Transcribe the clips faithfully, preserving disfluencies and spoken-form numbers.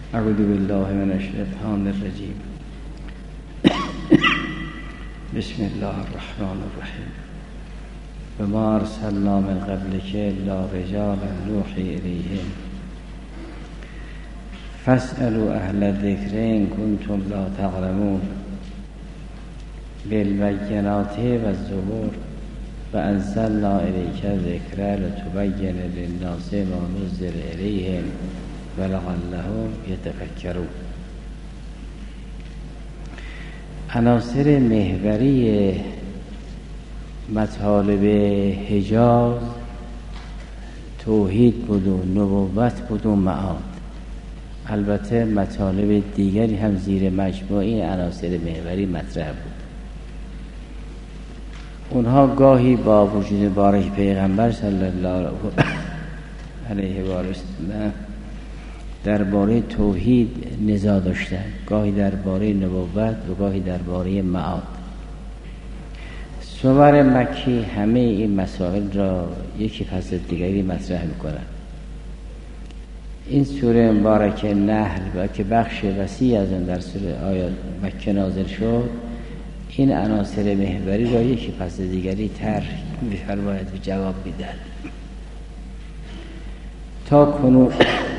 اعوذ بالله من الشیطان الرجیم. بسم الله الرحمن الرحیم. وما ارسلنا من قبلک الا رجالا نوحی الیهم فاسألوا اهل الذکر ان کنتم لا تعلمون بالبینات والزبور وانزلنا الیک الذکر لتبین للناس ما نزل الیهم ولعلهم یتفکرون. عناصر محوری مطالب حجاز توحید بود و نبوت بود و معاد. البته مطالب دیگری هم زیر مجموعه این عناصر محوری مطرح بود. اونها گاهی با وجود بارک پیغمبر صلی الله علیه و آله درباره توحید نزاع داشتند، گاهی درباره نبوت و گاهی درباره معاد. سور مکی همه این مسائل را یکی پس دیگری مطرح می‌کنند. این سوره مبارک نحل و که بخش وسیع از آن در سوره آیات مکه نازل شد، این عناصر محوری را یکی پس دیگری طرح می‌فرماید و جواب می‌دهد. تا کنون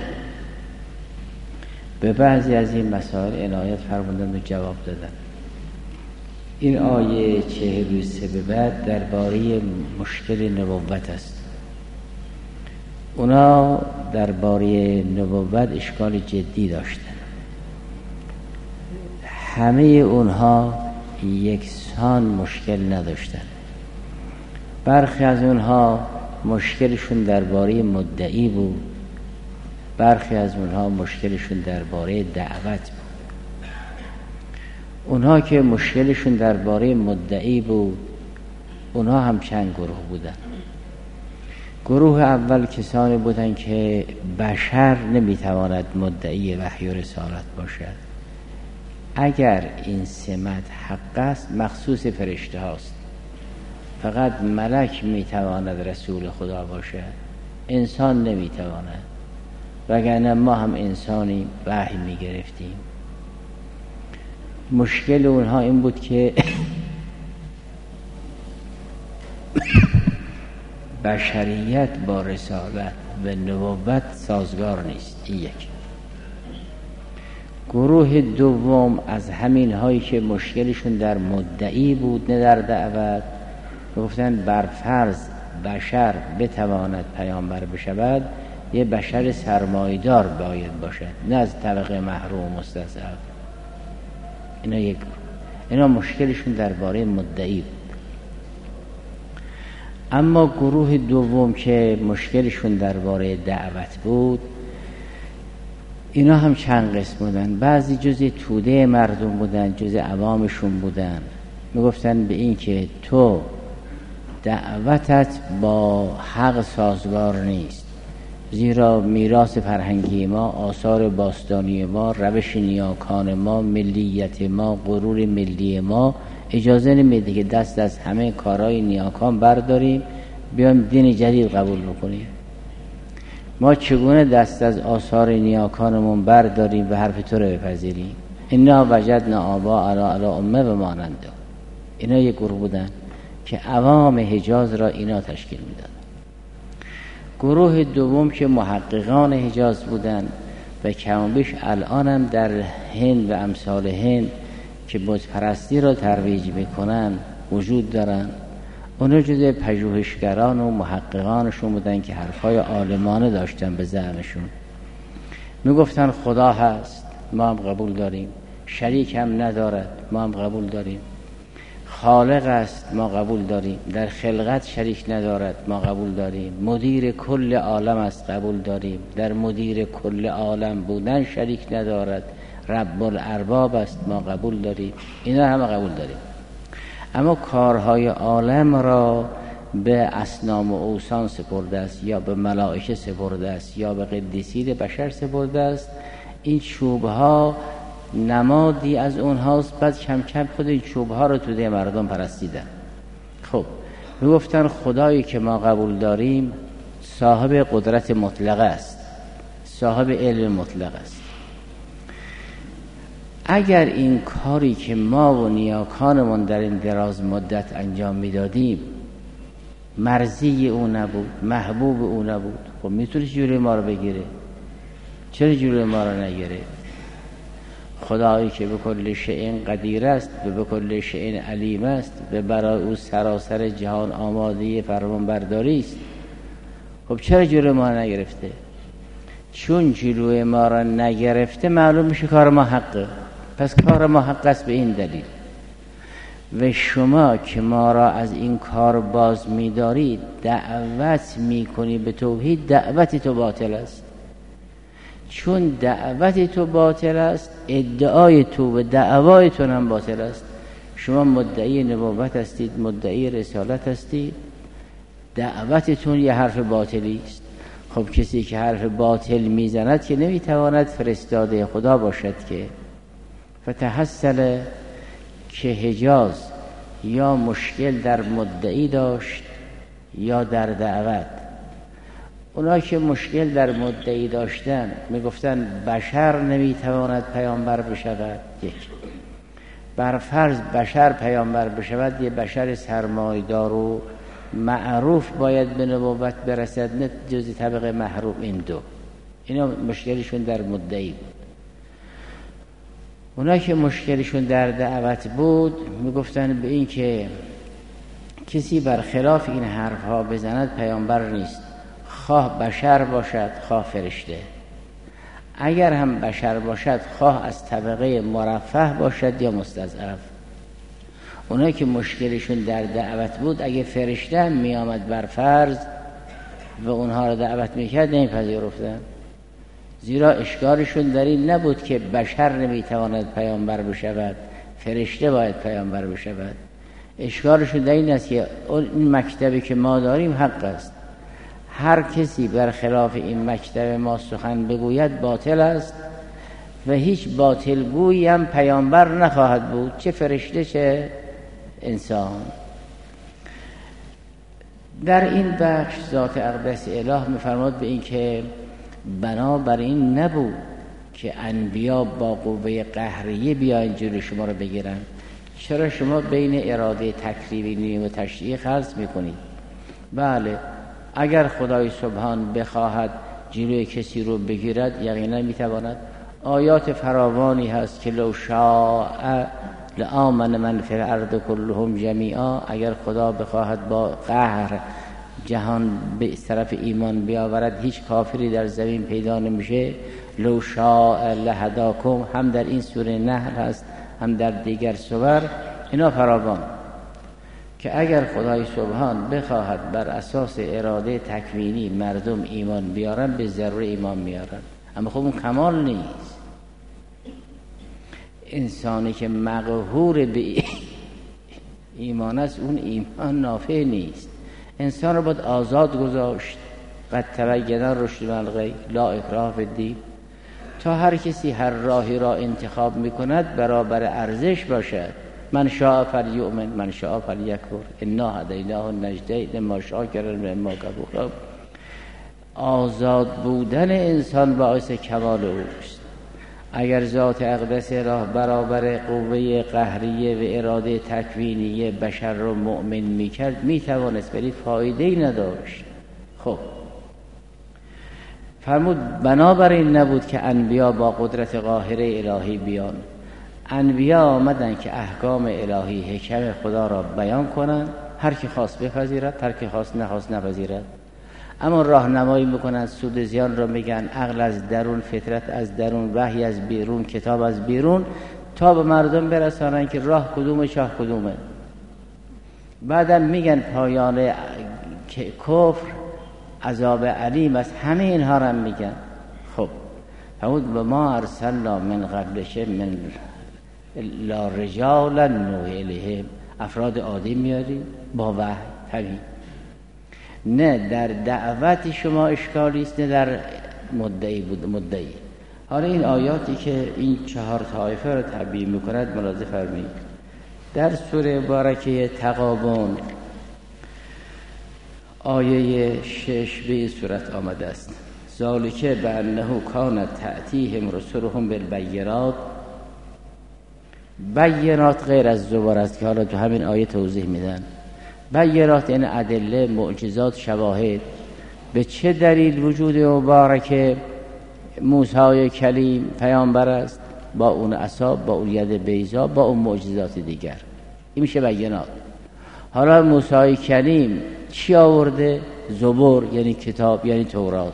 به بعضی از این مسائل عنایت فرمودند و جواب دادند. این آیه چهل و سه به بعد درباره مشکل نبوت است. اونا درباره نبوت اشکال جدی داشتند. همه اونها یکسان مشکل نداشتند. برخی از اونها مشکلشون درباره مدعی بود، برخی از اونها مشکلشون درباره دعوت بود. اونها که مشکلشون درباره مدعی بود، اونها هم چند گروه بودن. گروه اول کسانی بودن که بشر نمیتواند مدعی وحی و رسالت باشد. اگر این سمت حق است مخصوص فرشته هاست. فقط ملک میتواند رسول خدا باشد، انسان نمیتواند. وگرنه ما هم انسانی وحی میگرفتیم. مشکل اونها این بود که بشریت با رسالت و نبوت سازگار نیست. این یک. گروه دوم از همین هایی که مشکلشون در مدعی بود نه در دعوت، گفتن بر فرض بشر بتواند پیامبر بشود، یه بشر سرمایدار باید باشد، نه از طبقه محروم مستضعف. اینا یک گروه. اینا مشکلشون درباره مدعی بود. اما گروه دوم که مشکلشون درباره دعوت بود، اینا هم چند قسم بودن. بعضی جزء توده مردم بودن، جزء عوامشون بودن. میگفتن به این که تو دعوتت با حق سازگار نیست، زیرا میراث فرهنگی ما، آثار باستانی ما، روش نیاکان ما، ملیت ما، غرور ملی ما اجازه نمیده که دست از همه کارهای نیاکان برداریم بیایم دین جدید قبول بکنیم. ما چگونه دست از آثار نیاکانمون برداریم و حرف تو رو بپذیریم؟ اینا وجدنا آبا علی علی امه و ماننده. اینا یک گروه بودن که عوام حجاز را اینا تشکیل میدادن. گروه دوم که محققان حجاز بودند و کم بیش الان هم در هند و امثال هند که بت پرستی را ترویج میکنن وجود دارن. اونا جزء پژوهشگران و محققانشون بودن که حرفای عالمانه داشتن به زعمشون. میگفتن خدا هست، ما هم قبول داریم. شریک هم ندارد، ما هم قبول داریم. خالق است، ما قبول داریم. در خلقت شریک ندارد، ما قبول داریم. مدیر کل عالم است، قبول داریم. در مدیر کل عالم بودن شریک ندارد. رب الارباب است، ما قبول داریم. اینا همه قبول داریم. اما کارهای عالم را به اصنام و اوثان سپرده است، یا به ملائکه سپرده است، یا به قدیسین بشر سپرده است. این چوبها نمادی از اونهاست. بعد کم کم خود این چوبها رو تو ده مردم پرستیدن. خب میگفتن خدایی که ما قبول داریم صاحب قدرت مطلقه است، صاحب علم مطلق است. اگر این کاری که ما و نیاکانمون در این دراز مدت انجام میدادیم مرضی او نبود، محبوب او نبود، خب میتونه جلوی ما رو بگیره؟ چرا جلوی ما رو نگیره؟ خدایی که به کل شیء قدیر است و به کل شیء علیم است و برای او سراسر جهان آماده فرمان برداری است، خب چرا جلوی ما رو نگرفته؟ چون جلوی ما رو نگرفته معلوم میشه کار ما حقه. پس کار ما حق است به این دلیل. و شما که ما را از این کار باز می‌دارید، دعوت می‌کنی به توحید، دعوت تو باطل است. چون دعوت تو باطل است، ادعای تو و دعوای تو هم باطل است. شما مدعی نبوت هستید، مدعی رسالت هستید، دعوتتون یه حرف باطلی است. خب کسی که حرف باطل میزند که نمیتواند فرستاده خدا باشد که. فتحصل که حجاز یا مشکل در مدعی داشت یا در دعوت. اونا که مشکل در مدعی داشتن میگفتن بشر نمیتواند پیامبر بشود. یک، بر فرض بشر پیامبر بشود، یه بشر سرمایه‌دار و معروف باید به نبوت برسد، نه جز طبقه محروم. این دو اینا مشکلشون در مدعی بود. اونا که مشکلشون در دعوت بود میگفتن به این که کسی برخلاف این حرف ها بزند پیامبر نیست، خواه بشر باشد خواه فرشته. اگر هم بشر باشد خواه از طبقه مرفه باشد یا مستضعف. اونایی که مشکلشون در دعوت بود، اگه فرشته هم می آمد بر فرض و اونها رو دعوت میکرد نمیپذیرفتن، زیرا اشکالشون در این نبود که بشر نمیتواند پیامبر بشود، فرشته باید پیامبر بشود. اشکالشون در این است که این مکتبی که ما داریم حق است، هر کسی برخلاف این مکتب ما سخن بگوید باطل است و هیچ باطل گویی هم پیامبر نخواهد بود، چه فرشته چه انسان. در این بخش ذات اقدس اله می‌فرماد به این که بنابراین نبود که انبیا با قوه قهریه بیاین جلوی شما رو بگیرن. چرا شما بین اراده تکریمی و تشریعی خلط میکنید؟ بله، اگر خدای سبحان بخواهد جلوی کسی رو بگیرد یقینا میتواند. آیات فراوانی هست که لو شاء لآمن من فی الارض كلهم جمیعا، اگر خدا بخواهد با قهر جهان به طرف ایمان بیاورد هیچ کافری در زمین پیدا نمیشه. لو شاء لهداکم، هم در این سوره نحل هست هم در دیگر سور. اینا فراوان که اگر خدای سبحان بخواهد بر اساس اراده تکوینی مردم ایمان بیارن به ضرور ایمان میارن، اما خب اون کمال نیست. انسانی که مقهور به ایمان است اون ایمان نافع نیست. انسان رو باید آزاد گذاشت. قد تبین الرشد من الغی لا اکراه فی الدین. تا هر کسی هر راهی را انتخاب میکند برابر ارزش باشد. من شاء فلیؤمن من شاء فلیکفر انا هدیناه النجدین اما شاکرا و اما کفورا. آزاد بودن انسان باعث کمال اوست. اگر ذات اقدس راه برابر قوه قهریه و اراده تکوینی بشر رو مؤمن میکرد میتوانست، ولی فایده‌ای نداشت. خب فرمود بنابراین نبود که انبیا با قدرت قاهره الهی بیان. انبیا آمدن که احکام الهی حکم خدا را بیان کنند، هر کی خواست بپذیرد، هر کی خواست نخواست نپذیرد. اما راهنمایی میکنن، سود زیان را میگن، عقل از درون، فطرت از درون، وحی از بیرون، کتاب از بیرون، تا به مردم برسانن که راه کدومه شاه کدومه. بعدم میگن پایان کفر عذاب علیم است. همه اینها را میگن. خب فرمود و ما ارسلنا من قبلش من لا رجالا نوحی الیهم. افراد عادی میاریم با وحی همین. نه در دعوت شما اشکالی است، نه در مدعی بود مدعی. حالا این آیاتی که این چهار طایفه را تبیین میکند ملاحظه فرمایید. در سوره مبارکه تغابن آیه شش به این صورت آمده است: ذالک بانه کانت تأتیهم رسلهم بالبینات بینات غیر از زبر است که حالا تو همین آیه توضیح میدن. بینات یعنی ادله، معجزات، شواهد. به چه دلیل وجود مبارک موسی کلیم پیامبر است؟ با اون عصا، با اون ید بیضا، با اون معجزات دیگر. این میشه بینات. حالا موسی کلیم چی آورده؟ زبور یعنی کتاب، یعنی تورات.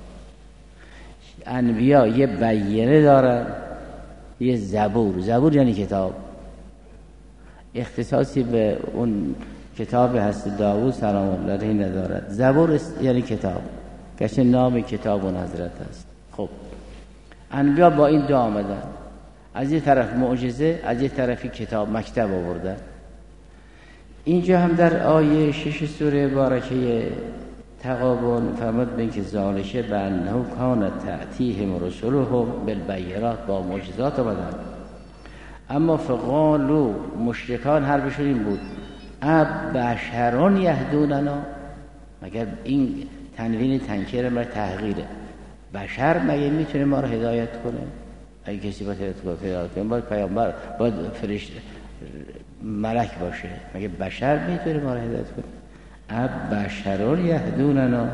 انبیا یه بینه دارن، یه زبور. زبور یعنی کتاب، اختصاصی به اون کتاب هست داوود سلام الله علیه ندارد. زبور یعنی کتاب، که نام کتاب اون حضرت است. خب انبیا با این دو آمدن، از یه طرف معجزه، از یه طرفی کتاب، مکتب آوردن. اینجا هم در آیه شش سوره بارکه تغابن فرمود به اینکه ذالک بانه کانت تأتیهم رسلهم بالبینات، با معجزات آمدن. اما فقالوا مشرکان حرفشون این بود ابشرون یهدوننا، مگر این تنوین تنکیر بر تحقیره، بشر مگه میتونه ما رو هدایت کنه؟ اگه کسی باید هدایت کنه باید پیامبر، باید فرشته، ملک باشه. مگه بشر میتونه ما رو هدایت کنه؟ ابشرون یهدوننا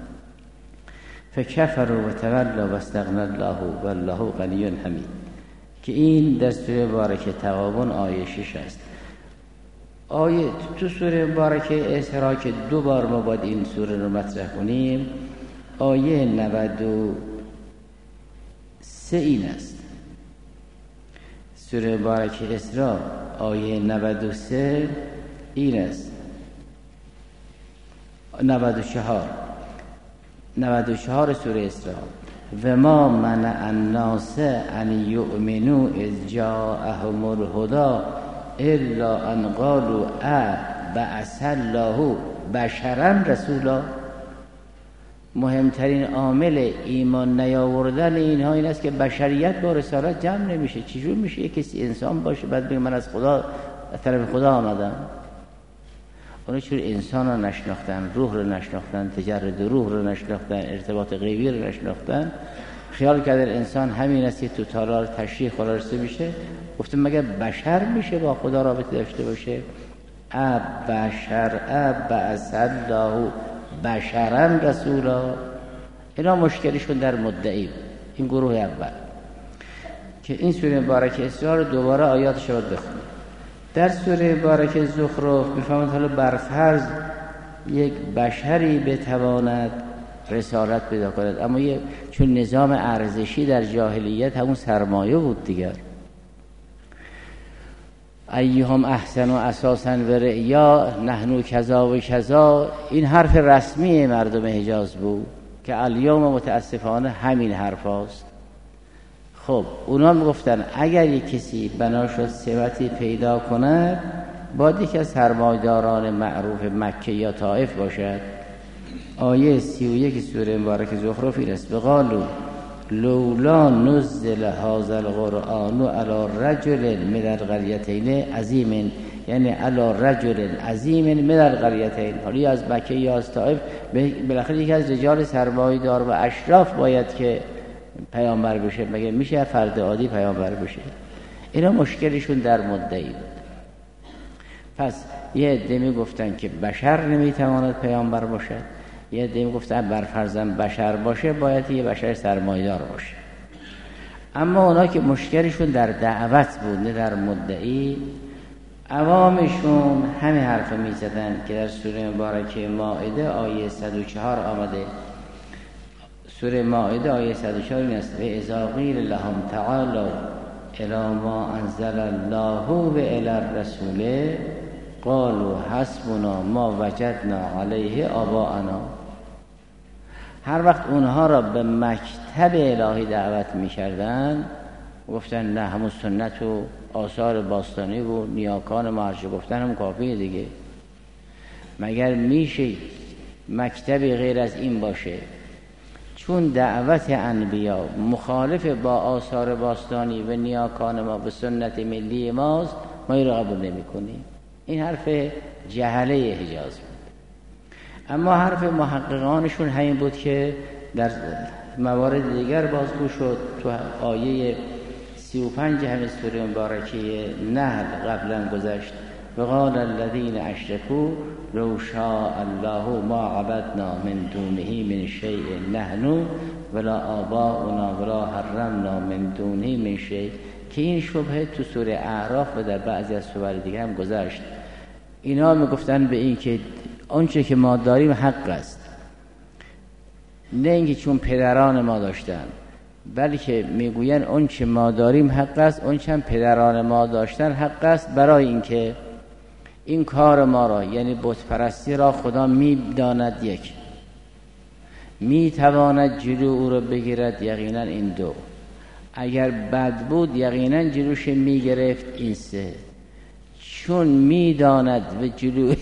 فکفروا و تولوا و استغنى الله والله غنی حمید، که این در سوره مبارکه تغابن آیه شش است. آیه تو سوره مبارکه اسراء که دو بار ما باید این سوره رو مطرح کنیم، آیه نود و سه این است. سوره مبارکه اسراء آیه نود و سه این است. نود و چهار نود و چهار سوره اسراء و ما منع الناس ان یؤمنوا اذ جاءهم الهدی الا ان قالوا ا بعث الله بشرا رسولا. مهمترین عامل ایمان نیاوردن اینها این است که بشریت با رسالت جمع نمیشه. چجور میشه یک کسی انسان باشه بعد بگه من از خدا، از طرف خدا آمدم؟ اونا چون انسان رو نشناختن، روح رو نشناختن، تجرد روح رو نشناختن، ارتباط غیبی رو نشناختن، خیال کردن انسان همین است که تو تالار تشریح خلاصه میشه. گفتم مگر بشر میشه با خدا رابطه داشته باشه؟ اب بشر اب بعث الله بشرا رسولا. اینا مشکلشون در مدعی این گروه اول که این سوره مبارکه اسراء رو دوباره آیاتش رو بخونید. در سوره مبارکه زخرف میفهمید حالا برفرض یک بشری بتواند رسالت پیدا کند، اما یه چون نظام ارزشی در جاهلیت همون سرمایه بود دیگر، ایهم احسن و اساسا و رعیا نحنو کذا و کذا، این حرف رسمی مردم حجاز بود که الیوم متاسفانه همین حرف هاست. خب اونا میگفتن اگر یک کسی بنا شد ثروتی پیدا کند باید یکی از سرمایه‌داران معروف مکه یا طائف باشد. آیه سی و یک سوره مبارکه زخرف این است: بقالوا لولا نزل هذا القرآن علی رجل من القريتين عظیم، یعنی علی رجل عظیم من القريتين. حالا از مکه یا از طائف بالاخره یکی از رجال سرمایه‌دار و اشراف باید که پیامبر بشه. مگه میشه فرد عادی پیامبر بشه؟ اینا مشکلشون در مدعی بود. پس یه عده میگفتن که بشر نمیتواند پیامبر باشه، یه عده میگفتن بر فرضاً بشر باشه باید یه بشر سرمایه‌دار باشه. اما اونا که مشکلشون در دعوت بود نه در مدعی، عوامشون همین حرف میزدن که در سوره مبارکه مائده آیه صد و چهار آمده. سوره مائده آیه صد و چهار این است: و اذا قیل لهم تعالوا الی ما انزل الله و الی الرسول قالوا حسبنا ما وجدنا علیه آباءنا. هر وقت اونها را به مکتب الهی دعوت می‌کردند گفتن نه همون سنت و آثار باستانی و نیاکان ما هرچه گفتن هم کافیه دیگه. مگر میشه مکتبی غیر از این باشه؟ چون دعوت انبیا مخالف با آثار باستانی و نیاکان ما به سنت ملی ماست، ما این را قبول نمی کنیم. این حرف جهله حجاز بود. اما حرف محققانشون همین بود که در موارد دیگر بازگو شد. تو آیه سی سی و پنج همه سوره مبارکه نحل قبلا گذشت. وقال الذين اشركوا لو شاء الله ما عبدنا من دونه من شيء نحن ولا آباؤنا ولا حرمنا من دونه من شيء، که این شبهه تو سوره اعراف و در بعضی از سور دیگه هم گذشت. اینا میگفتن به این که آنچه که ما داریم حق است، نه اینکه چون پدران ما داشتن، بلکه میگوین آنچه ما داریم حق است، آنچه هم پدران ما داشتن حق است، برای اینکه این کار ما را یعنی بت پرستی را خدا میداند یک، میتواند جلو او را بگیرد یقینا این دو، اگر بد بود یقینا جلوش میگرفت این سه، چون میداند و جلو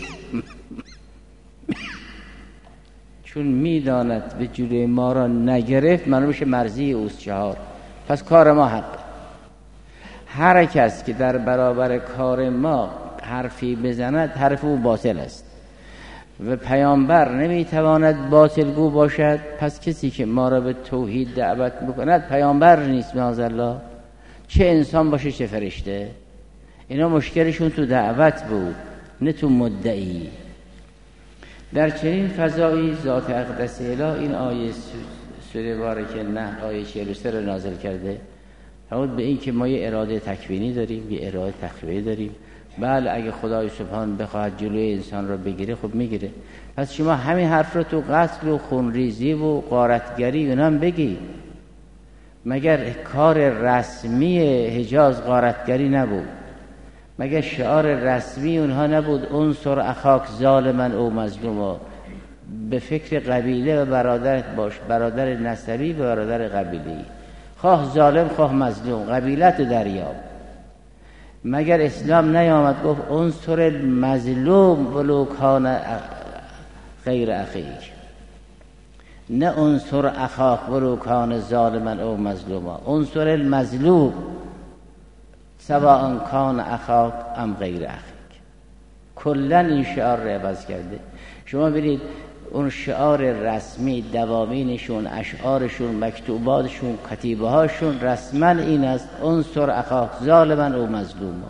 چون میداند و جلوی ما را نگرفت معلوم میشه مرضی اوست چهار. پس کار ما حق. هر کس که در برابر کار ما حرفی بزند حرف او باطل است و پیامبر نمیتواند باطلگو باشد، پس کسی که ما را به توحید دعوت میکند پیامبر نیست معاذالله، چه انسان باشه چه فرشته. اینا مشکلشون تو دعوت بود نه تو مدعی. در چنین فضایی ذات اقدس اله این آیه سوره بارکه نه آیه چهل و سه رو نازل کرده. همون به این که ما یه اراده تکوینی داریم، یه اراده تخلیقی داریم. بله اگه خدای سبحان بخواد جلوی انسان رو بگیره خب میگیره. پس شما همین حرف رو تو قتل و خونریزی و غارتگری اونا هم بگی. مگر کار رسمی حجاز غارتگری نبود؟ مگر شعار رسمی اونها نبود انصر اخاک ظالما او مظلوما؟ به فکر قبیله و برادرت باش، برادر نسبی و برادر قبیله‌ای، خواه ظالم خواه مظلوم، قبیلت دریاب. مگر اسلام نیامد گفت انصر المظلوم ولو کان غیر اخیک؟ نه انصر اخاک ولو کان ظالما او مظلوما، انصر المظلوم سواء کان اخاک ام غیر اخیک. کلا این شعار را عوض کرده. شما برید اون شعار رسمی دوامینشون، اشعارشون، مکتوباتشون، کتیبه هاشون رسما این است انصر اخاک ظالما او مظلوما.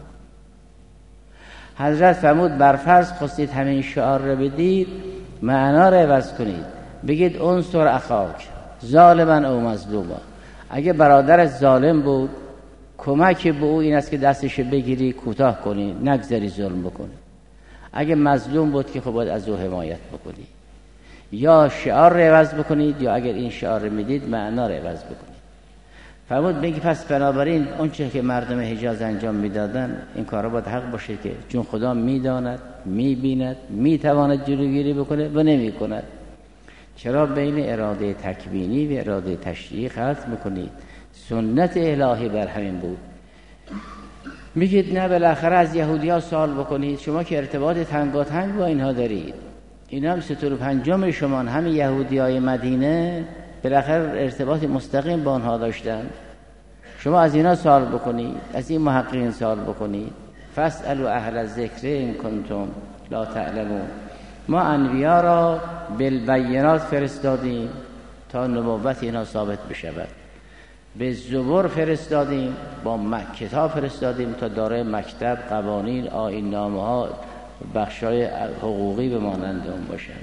حضرت فرمود برفرض خواستید همین شعار را بدید، معنا را عوض کنید، بگید انصر اخاک ظالما او مظلوما. اگه برادر ظالم بود کمک به او این است که دستش بگیری کوتاه کنی، نگذاری ظلم بکنی. اگه مظلوم بود که خب باید از او حمایت بکنی. یا شعار رو عوض بکنید یا اگر این شعار رو میدید معنا رو عوض بکنید. فرمود بگی پس بنابراین اون چه که مردم حجاز انجام میدادن این کارا باید حق باشه که چون خدا میداند، میبیند، میتواند جلوگیری بکنه و نمیکند. چرا بین اراده تکوینی و اراده تشریعی خلط میکنید؟ سنت الهی بر همین بود. میگید نه بالاخره از یهودی‌ها سوال بکنید، شما که ارتباط تنگاتنگ با اینها دارید، اینا هم ستور پنجم شما، همه یهودیای مدینه بالاخره ارتباط مستقیم با آنها داشتن، شما از اینا سوال بکنید، از این محققین سوال بکنید. فاسألوا اهل الذکر ان کنتم لا تعلمون. ما انبیا را بالبینات فرستادیم تا نبوت اینا ثابت بشود، به زبور فرستادیم، با کتاب فرستادیم تا دارای مکتب، قوانین، آیین نامه ها، بخشای حقوقی به مانند اون باشند.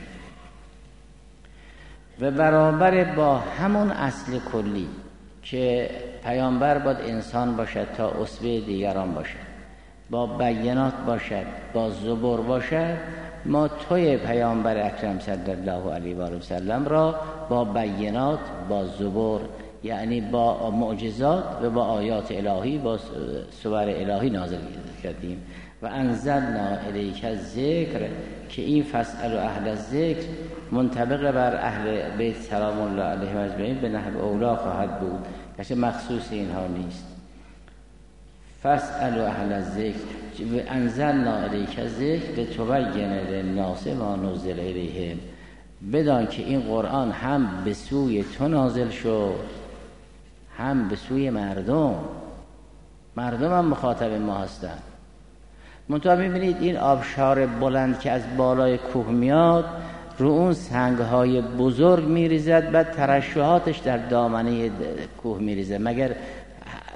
و برابر با همون اصل کلی که پیامبر باید انسان باشد تا اسوه دیگران باشد، با بینات باشد، با زبور باشد، ما توی پیامبر اکرم صلی الله علیه و سلم را با بینات، با زبور یعنی با معجزات و با آیات الهی، با سور الهی نازل کردیم. و انزلنا الیک الذکر که این فاسألوا اهل الذکر منطبق بر اهل بیت سلام الله علیهم اجمعین به نحو اولا خواهد بود، که مخصوص اینها نیست. فاسألوا اهل الذکر و انزلنا الیک الذکر لتبین للناس ما نزل الیهم. بدان که این قرآن هم به سوی تو نازل شد هم به سوی مردم، مردم هم مخاطب ما هستند. منتها میبینید این آبشار بلند که از بالای کوه میاد رو اون سنگهای بزرگ میریزد، بعد ترشحاتش در دامنه کوه میریزد. مگر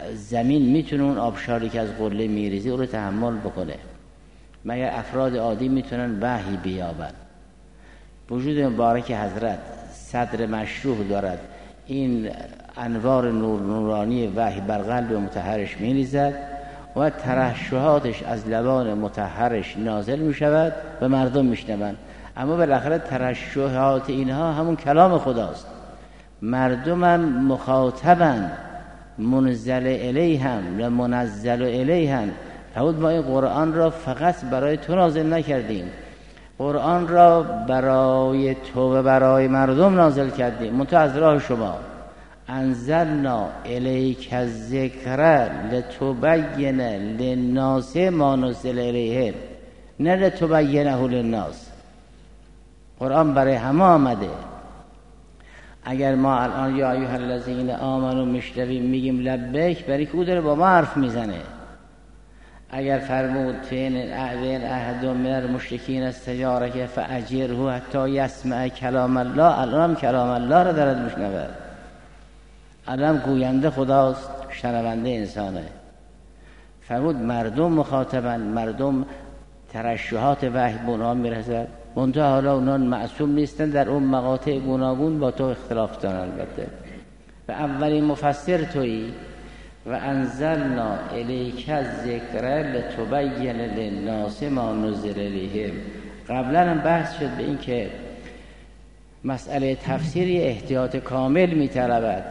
زمین میتونه اون آبشاری که از قله میریزه او رو تحمل بکنه؟ مگر افراد عادی میتونن وحی بیابن؟ وجود مبارک حضرت صدر مشروح دارد، این انوار نور نورانی وحی بر قلب مطهرش میریزد و ترشحاتش از لبان مطهرش نازل میشود و مردم میشنوند. اما بالاخره ترشحات اینها همون کلام خداست. مردم هم مخاطبن، منزل الیهم و منزل الیهم. فرمود ما این قرآن را فقط برای تو نازل نکردیم، قرآن را برای تو و برای مردم نازل کردیم، منتها از راه شما. انزلنا الیک الذکر لتبین للناس ما نزل الیهم، نه لتبینه للناس. قرآن برای همه آمده. اگر ما الان یا ایها الذین آمنوا میشنویم میگیم لبیک، برای که او داره با ما حرف میزنه. اگر فرمود فین اعوین احد من المشرکین استجارک فاجره حتی یسمع کلام الله، الان هم کلام الله را دارد میشنود. الان گوینده خداست، شنونده انسانه. فرمود مردم مخاطبن، مردم ترشحات وحی به اونها میرسد، منتها حالا اونها معصوم نیستن، در اون مقاطع گوناگون با تو اختلاف دارن. البته و اولین مفسر تویی. و انزلنا الیک الذکر لتبین للناس ما نزل الیهم. قبلا هم بحث شد به این که مسئله تفسیر احتیاط کامل می‌طلبد.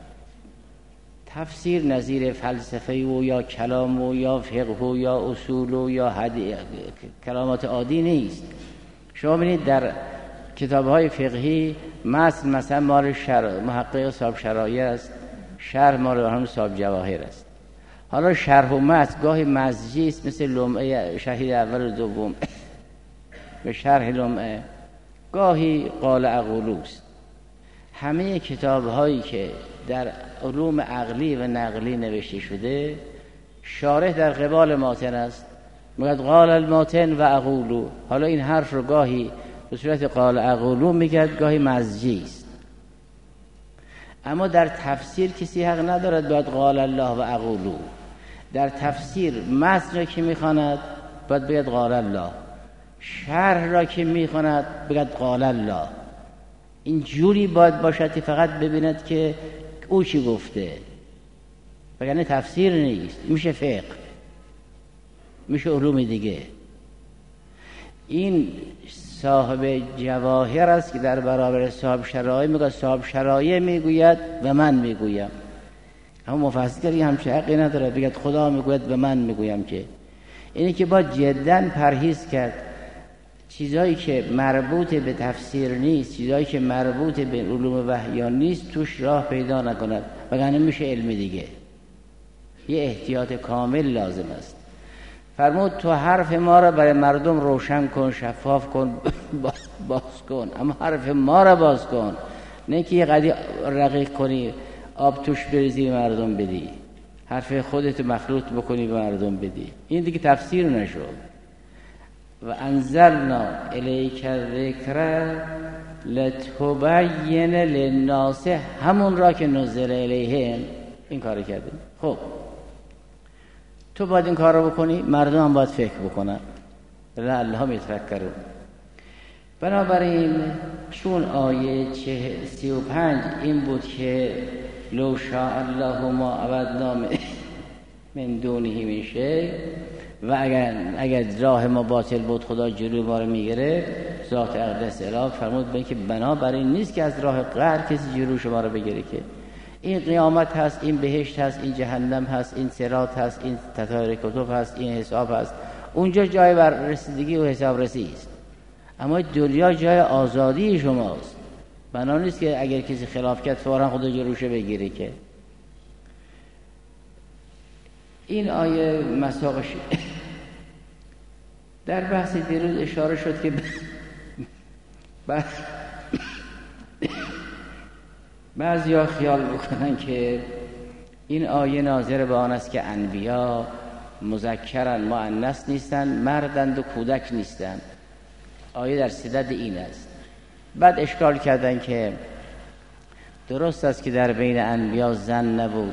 تفسیر نظیر فلسفه و یا کلام و یا فقه و یا اصول و یا حدیث کلامات عادی نیست. شما ببینید در کتاب‌های فقهی مثل مثلا مال شرع محقق صاحب شرایع است، شرح مال هم صاحب جواهر است. حالا شرح و متن گاهی مزجی است، مثل لمعه شهید اول و دوم به شرح لمعه، گاهی قال اقولوست. همه کتاب‌هایی که در علوم عقلی و نقلی نوشته شده شارح در قبال ماتن است، میگه قال الماتن و اقولو. حالا این حرف رو گاهی به صورت قال اقولو میگه، گاهی مزجی است. اما در تفسیر کسی حق ندارد باید قال الله و اقولو. در تفسیر متن را که میخواند باید بگید قال الله، شرح را که میخواند بگید قال الله. این جوری باید باشد که فقط ببیند که او چی گفته، وگرنه تفسیر نیست، میشه فقه، میشه علوم دیگه. این صاحب جواهر است که در برابر صاحب شرایع میگه صاحب شرایع میگوید و من میگویم. اما مفسری همچه حقی نداره بگه خدا میگوید و من میگویم. که اینی که با جداً پرهیز کرد چیزایی که مربوط به تفسیر نیست، چیزایی که مربوط به علوم وحیان نیست توش راه پیدا نکند، وگرنه میشه علم دیگه. یه احتیاط کامل لازم است. فرمود تو حرف ما را برای مردم روشن کن، شفاف کن، باز کن، اما حرف ما را باز کن، نه که یه قدی رقیق کنی آب توش بریزی مردم بدی، حرف خودت مخلوط بکنی به مردم بدی. این دیگه تفسیر نشد. و انزلنا الیک الذکر لتبین للناس، همون را که نزل الیهم این کار کردیم. خب تو باید این کار رو بکنی، مردم هم باید فکر بکنن، لعلهم یتفکرون. بنابراین چون آیه سی و پنج این بود که لو شاء الله ما عبدنا من دونه من شیء، و اگر اگر راه ما باطل بود خدا جلوی ما رو میگیره، ذات اقدس اله فرمود به که بنابراین نیست که از راه قهر کسی جلوی شما رو بگیره. که این قیامت هست، این بهشت هست، این جهنم هست، این صراط هست، این تطهیر کتب هست، این حساب هست. اونجا جای بر رسیدگی و حساب رسی است، اما دنیا جای آزادی شماست. بنا نیست که اگر کسی خلاف کرد فوراً خدا جلوشه بگیره. که این آیه مساقش در بحث دیروز اشاره شد که بعضی ها خیال بکنن که این آیه ناظر به آن است که انبیا مذکرن مؤنث نیستن، مردند و کودک نیستن. آیه در صدد این است. بعد اشکال کردن که درست است که در بین انبیا زن نبود،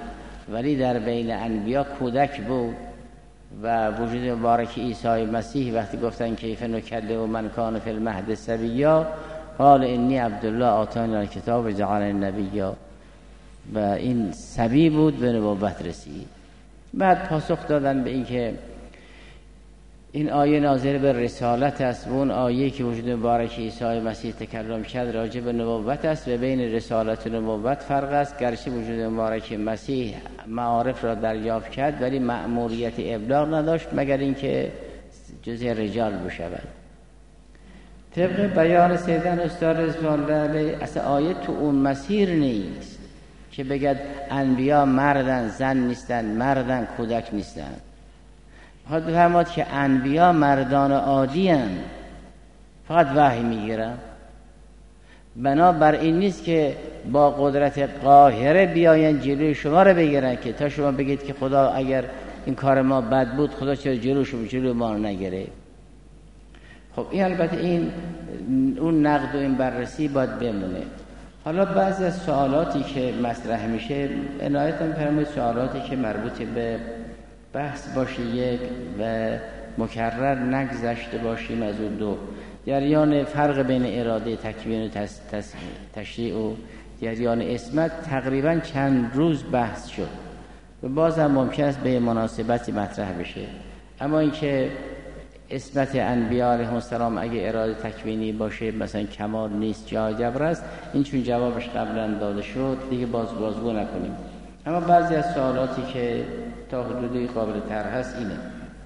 ولی در بین انبیا کودک بود و وجود مبارک عیسی مسیح وقتی گفتن کیف نکله و من کان فی المهد صبیا قال انی عبدالله آتانی الکتاب و جعلنی نبیا، و این صبی بود به نبوت رسید. بعد پاسخ دادن به این که این آیه ناظر به رسالت است و اون آیه که وجود مبارک عیسی مسیح تکلم کرد راجع به نبوت است و بین رسالت و نبوت فرق است، گرچه وجود مبارک مسیح معارف را دریافت کرد ولی مأموریت ابلاغ نداشت مگر اینکه جزء رجال بشود. طبق بیان سیدن استاد رضوان الله علیه اصلا آیه تو اون مسیر نیست که بگد انبیا مردن زن نیستن، مردن کودک نیستن. خواهد بفرماد که انبیا مردان عادی هستند، فقط وحی میگیرن. بنابر این نیست که با قدرت قاهره بیاین جلوی شما رو بگیرن که تا شما بگید که خدا اگر این کار ما بد بود خدا چرا جلوی شما جلوی ما رو نگیره. خب این البته این اون نقد و این بررسی باید بمونه. حالا بعضی از سوالاتی که مطرح میشه عنایت می‌فرمایید سوالاتی که مربوط به بحث باشه یک و مکرر نگذشته باشیم از اون دو، جریان فرق بین اراده تکوین و تس، تس، تشریع و جریان اسمت تقریبا چند روز بحث شد و باز هم ممکن است به مناسبتی مطرح بشه. اما اینکه اسمت انبیاء علیهم السلام اگه اراده تکوینی باشه مثلا کمال نیست جای جبر است، این چون جوابش قبلا داده شد دیگه باز بازگو نکنیم. اما بعضی از سوالاتی که تا حدودی قابل طرح هست اینه: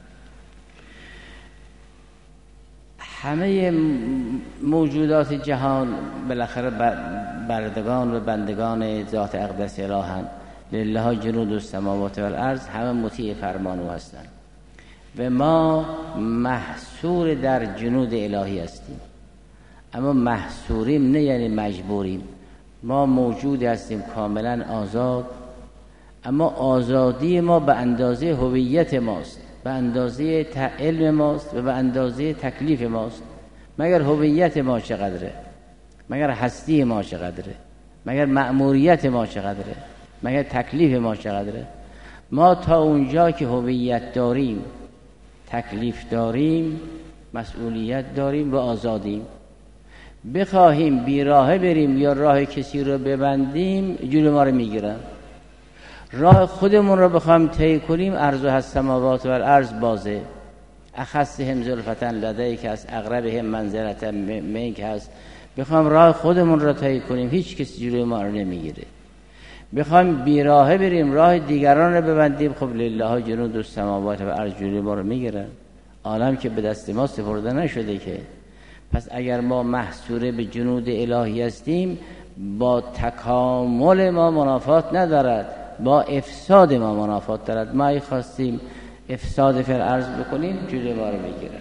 همه موجودات جهان بالاخره بردگان و بندگان ذات اقدس الهند، لله جنود السماوات والارض، همه مطیع فرمان او هستند و ما محصور در جنود الهی هستیم. اما محصوریم نه یعنی مجبوریم، ما موجود هستیم کاملا آزاد، اما آزادی ما به اندازه هویت ماست، به اندازه علم ماست و به اندازه تکلیف ماست. مگر هویت ما چقدره؟ مگر هستی ما چقدره؟ مگر مأموریت ما چقدره؟ مگر تکلیف ما چقدره؟ ما تا اونجا که هویت داریم، تکلیف داریم، مسئولیت داریم و آزادیم، بخواهیم بیراهه بریم یا راه کسی رو ببندیم جلو ما رو میگیرن. راه خودمون رو بخوایم طی کنیم ارض و السماوات و الارض بازه. اخصهم زلفتن لدیک است، اقربهم منزلة منک است. بخوایم راه خودمون رو طی کنیم هیچ کسی جلوی ما رو نمیگیره. بخوایم بیراهه بریم راه دیگران رو ببندیم، خب لله جنود السماوات و الارض جلوی ما رو میگیرن. عالم که به دست ما سپرده نشده که. پس اگر ما محصور به جنود الهی هستیم با تکامل ما منافات ندارد، با افساد ما منافات دارد. ما ای خواستیم افساد فی الارض بکنیم جلوی ما رو میگیرن.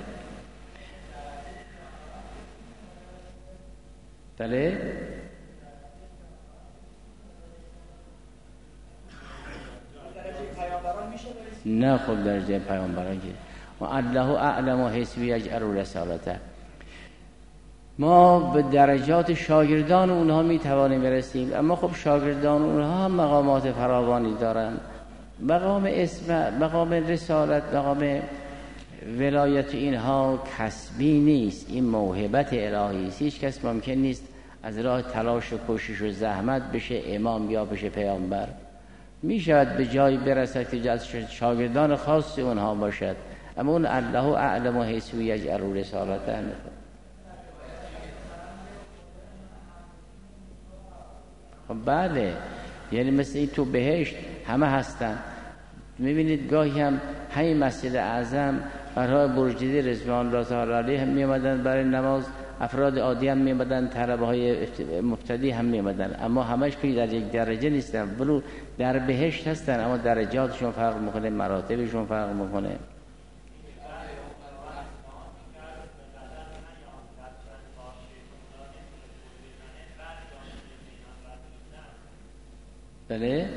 بله نه، خب درجه پیامبران که و الله اعلم حیث یجعل رسالته. ما به درجات شاگردان اونها میتوانیم برسیم، اما خب شاگردان اونها هم مقامات فراوانی دارن. مقام اسم، مقام رسالت، مقام ولایت اینها کسبی نیست، این موهبت الهی است. هیچ کس ممکن نیست از راه تلاش و کوشش و زحمت بشه امام یا بشه پیامبر. می شود به جایی برسد که از شاگردان خاص اونها باشد، اما اون الله اعلم حیث یجعل رسالته. خب بله، یعنی مثل این تو بهشت همه هستن. میبینید گاهی هم همین مسجد اعظم برای برجدی رضوان الله تعالی علیه هم میامدن برای نماز، افراد عادی هم میامدن، طلبه های مبتدی هم میامدن، اما همش که در یک درجه نیستن، بلو در بهشت هستن اما درجاتشون فرق میکنه، مراتبشون فرق میکنه. بله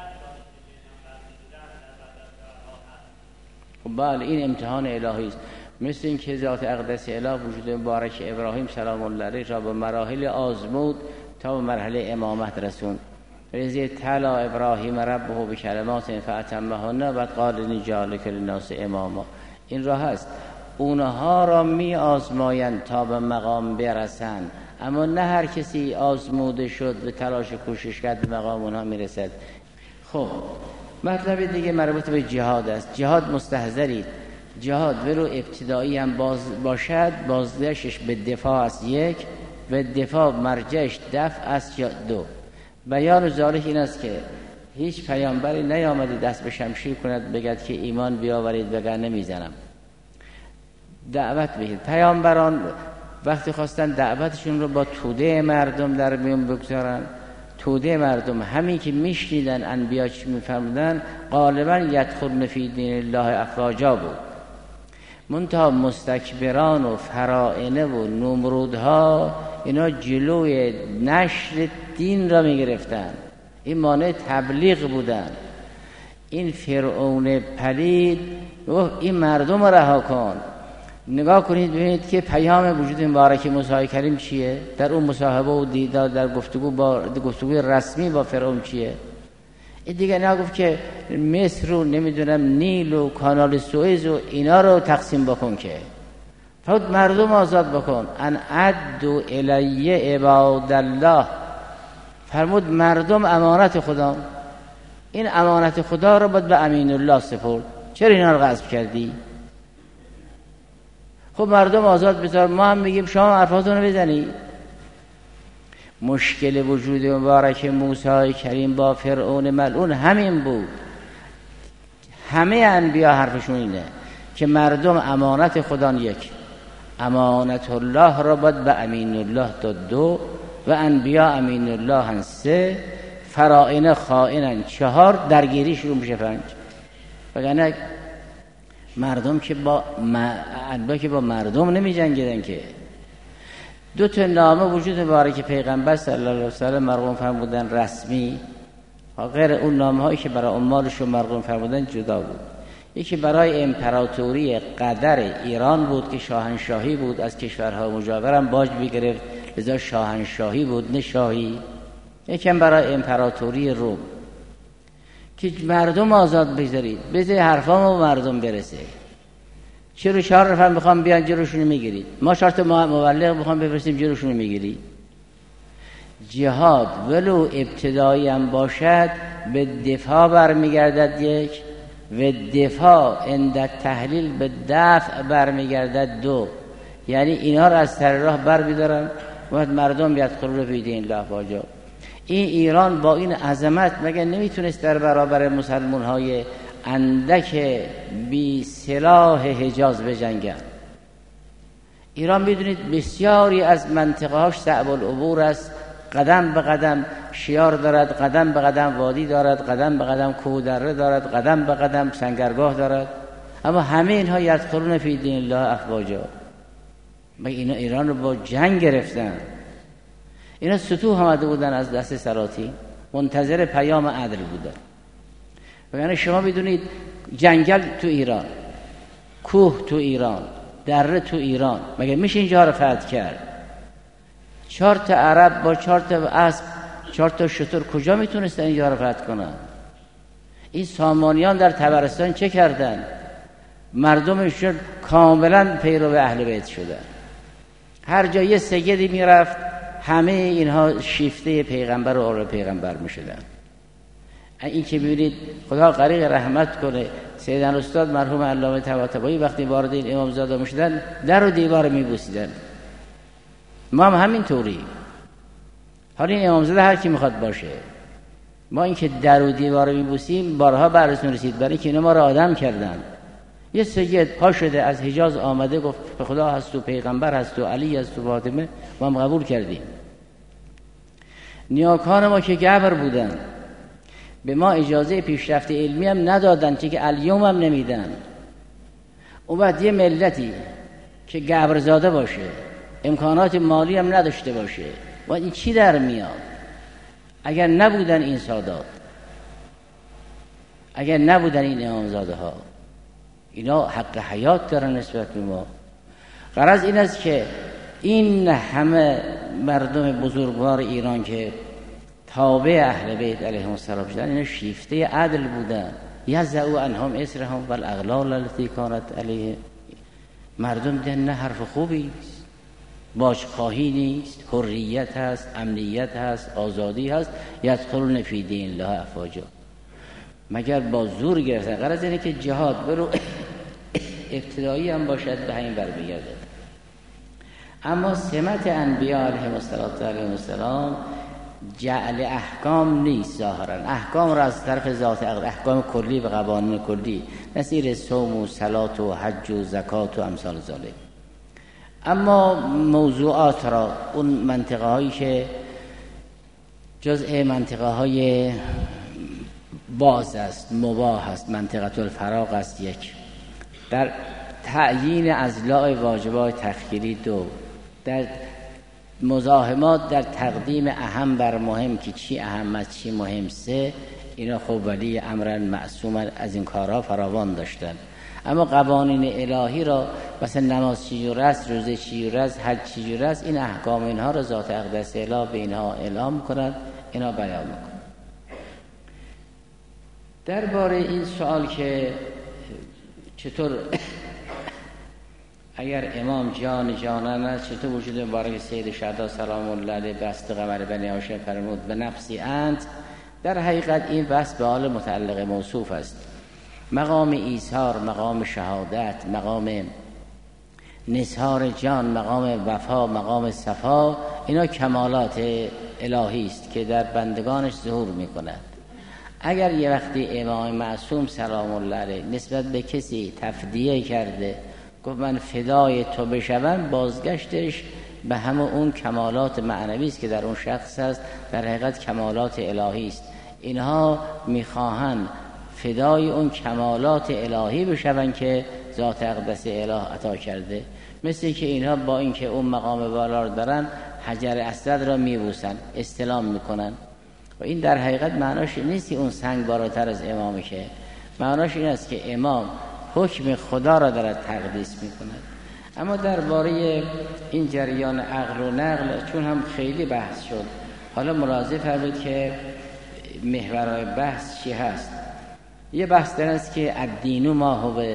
خب بله، این امتحان الهی است. مثل این که ذات اقدس اله وجود مبارک ابراهیم سلام الله علیه را به مراحل آزمود تا به مرحله امامت رسوند. رضی تلا ابراهیم ربه به کلمات فاتمهن بعد قال انی جاعلک للناس اماما. این راه هست، اونها را می آزمایند تا به مقام برسند، اما نه هر کسی آزموده شد به تلاش کوشش کرد به مقام اونها میرسد. خب مطلب دیگه مربوط به جهاد است. جهاد مستحضرید، جهاد ولو ابتدایی هم باز باشد بازگشتش به دفاع است، یک به دفاع مرجعش دفع است یا دو. بیان ذالک این است که هیچ پیامبری نیامده دست به شمشیر کند بگد که ایمان بیاورید بگر نمیزنم، دعوت بهید. پیامبران وقتی خواستن دعوتشون رو با توده مردم در میون بگذارن، توده مردم همین که میشنیدن انبیا چی میفرمودن غالبا یدخلن فی دین الله افواجا بود. منتها مستکبران و فرائنه و نمرودها اینا جلوی نشر دین را میگرفتن، این مانع تبلیغ بودن. این فرعون پلید این مردم رها کن. نگاه کنید ببینید که پیام وجود مبارک موسی کریم چیه در اون مصاحبه و دیدار در گفتگو با گفتگوی رسمی با فرعون چیه. این دیگه نه گفت که مصر رو نمیدونم نیل و کانال سوئز و اینا رو تقسیم بکن، که فقط مردم آزاد بکن. ان عدوا الی عباد الله، فرمود مردم امانت خدا، این امانت خدا رو باید به امین الله سپرد. چرا اینا رو غصب کردی؟ خب مردم آزاد بذار، ما هم میگیم شما حرفاتون رو بزنی. مشکل وجود مبارک موسی کریم با فرعون ملعون همین بود. همه انبیا حرفشون اینه که مردم امانت خدا یک، امانت الله را باید به امین الله داد دو، و انبیا امین الله هن سه، فرائن خائنن چهار، درگیری شروع میشه پنج. وگرنه مردم که با انبیا که با مردم نمی جنگیدن که. دو تا نامه وجود مبارک پیغمبر صلی الله علیه و سلم مرقوم فرمودن رسمی، غیر اون نامه هایی که برای اموالشون مرقوم فرمودن جدا بود. یکی برای امپراتوری قدر ایران بود که شاهنشاهی بود، از کشورها مجاورم باج بگرفت لذا شاهنشاهی بود نه شاهی. یکم برای امپراتوری روم که مردم آزاد بذارید، بذارید حرفا و مردم برسه. چرا چهار نفر میخوام بیان جلوشونو میگیرید؟ ما شرط مبلغ میخوام بفرستیم جلوشونو میگیرید. جهاد ولو ابتدایی هم باشد به دفاع برمیگردد یک، و دفاع عند تحلیل به دفع برمیگردد دو. یعنی اینا رو از سر راه بر میدارن و مردم یدخلون فی دین الله افواجا. این ایران با این عظمت مگه نمیتونست در برابر مسلمان های اندک بی سلاح حجاز بجنگن؟ ایران میدونید بسیاری از منطقه هاش صعب العبور است، قدم به قدم شیار دارد، قدم به قدم وادی دارد، قدم به قدم کوه دره دارد، قدم به قدم سنگرگاه دارد، اما همه اینها یدخلون فی دین الله افواجا. مگه اینا ایران رو با جنگ گرفتن؟ اینا ستوه آمده بودن از دست سلاطین، منتظر پیام عدل بودن. وگرنه شما بدونید جنگل تو ایران، کوه تو ایران، دره تو ایران، مگه میشه اینجا رو فتح کرد؟ چهار تا عرب با چهار تا اسب، چهار تا شتر کجا میتونستن اینجا رو فتح کنن؟ این سامانیان در طبرستان چه کردن؟ مردمشون کاملا پیرو اهل بیت شدن. هر جا یه سیدی میرفت همه اینها شیفته پیغمبر و آل پیغمبر میشدن. این که ببینید خدا غریق رحمت کنه، سیدن استاد مرحوم علامه طباطبایی وقتی وارد این امامزاده میشدن در و دیوار میبوسیدن. ما هم همین طوری. حالا این امامزاده هر کی میخواد باشه، ما این که در و دیوار میبوسیم بارها برسون رسید، برای که اینا ما را آدم کردن. یه سید پا شده از حجاز آمده گفت به خدا هست و پیغمبر هست و علی هست و فاطمه، ما هم قبول کردیم. نیاکان ما که گبر بودن به ما اجازه پیشرفت علمی هم ندادن، چه که الیوم هم نمیدن. اون بعد یه ملتی که گبرزاده باشه، امکانات مالی هم نداشته باشه، و این چی در میاد؟ اگر نبودن این سادات، اگر نبودن این امامزاده ها، اینا حق حیات دارن نسبت به ما. غرض این است که این همه مردم بزرگوار ایران که تابع اهل بیت علیهم السلام شدن، اینا شیفته عدل بودن. یزعوا عنهم اسرهم والاغلال التي كانت علیه. مردم دیدن نه حرف خوبی است، باجخواهی نیست، حریت هست، امنیت هست، آزادی هست. یدخلون فی دین الله افواجا، مگر با زور گرفتن. غرض اینه که جهاد برو ابتدایی هم باشد به همین برمیگرده. اما سمت انبیاء علیهم السلام جعل احکام نیست ظاهرا. احکام را از طرف ذات احکام کلی و قوانین کلی، نظیر صوم و صلات و حج و زکات و امثال ذالک. اما موضوعات را، اون منطقه هایی که جزء منطقه های باز است، مباح است، منطقه الفراغ است، یک در تعیین اضلاع واجبات تخییری، دو در مزاحمات در تقدیم اهم بر مهم که چی اهم است چی مهم، سه اینا خب ولی امرن معصوم از این کارها فراوان داشتن. اما قوانین الهی را مثلا نماز چجور است، روزه چجور است، حج چجور است، این احکام اینها را ذات اقدس اله به اینها اعلام کند، اینا بیان میکنند. درباره این سوال که چطور اگر امام جان جانان است، چطور وجود مبارک سید شهدا سلام الله علیه بست قمر بنی هاشم فرمود به نفسی انت، در حقیقت این بحث به حال متعلق موصوف است. مقام ایثار، مقام شهادت، مقام نثار جان، مقام وفا، مقام صفا، اینا کمالات الهی است که در بندگانش ظهور می کند. اگر یه وقتی امام معصوم سلام الله علیه نسبت به کسی تفدیه کرده، گفت من فدای تو بشوم، بازگشتش به همه اون کمالات معنوی است که در اون شخص هست، در حقیقت کمالات الهی است. اینها میخواهند فدای اون کمالات الهی بشوند که ذات اقدس اله عطا کرده. مثل که اینها با اینکه اون مقام بالا رو دارن، حجر اسود را میبوسن، استلام میکنن، و این در حقیقت معناش نیست که اون سنگ بالاتر از امامه، که معناش این است که امام حکم خدا را دارد تقدیس میکند. اما درباره این جریان عقل و نقل چون هم خیلی بحث شد، حالا ملاحظه فرمایید که محورهای بحث چی هست. یه بحث در است که الدین ما هو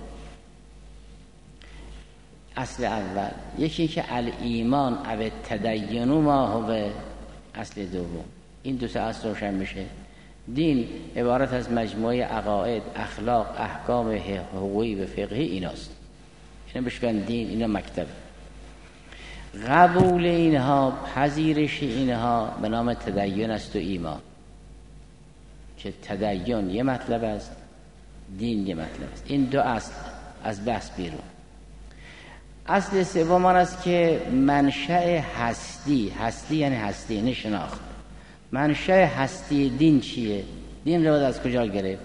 اصل اول، یکی که الایمان او التدین ما هو اصل دوم. این دو تا اصل روشن میشه. دین عبارت از مجموعه عقاید، اخلاق، احکام حقوقی و فقهی ایناست. اینا بشکن دین، اینا مکتب. قبول اینها، پذیرش اینها به نام تدین است و ایمان، که تدین یه مطلب است، دین یه مطلب است. این دو اصل از بحث بیرون. اصل سوم آن است که منشأ هستی، هستی یعنی هستی نه شناخت، منشأ هستی دین چیه؟ دین رو از کجا گرفت؟